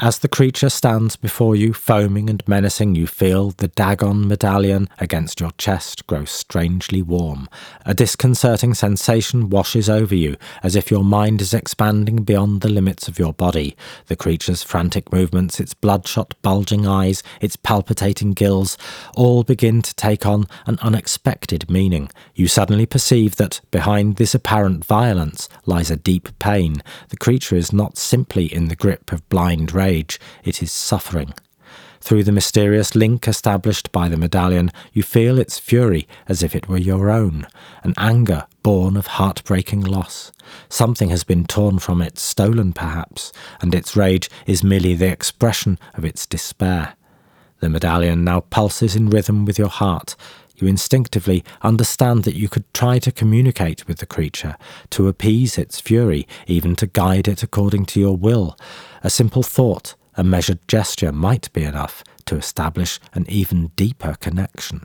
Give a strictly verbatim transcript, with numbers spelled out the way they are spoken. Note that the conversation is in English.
As the creature stands before you, foaming and menacing, you feel the Dagon medallion against your chest grow strangely warm. A disconcerting sensation washes over you, as if your mind is expanding beyond the limits of your body. The creature's frantic movements, its bloodshot, bulging eyes, its palpitating gills, all begin to take on an unexpected meaning. You suddenly perceive that, behind this apparent violence, lies a deep pain. The creature is not simply in the grip of blind rage. It is suffering. Through the mysterious link established by the medallion, you feel its fury as if it were your own, an anger born of heartbreaking loss. Something has been torn from it, stolen perhaps, and its rage is merely the expression of its despair. The medallion now pulses in rhythm with your heart. You instinctively understand that you could try to communicate with the creature, to appease its fury, even to guide it according to your will. A simple thought, a measured gesture might be enough to establish an even deeper connection.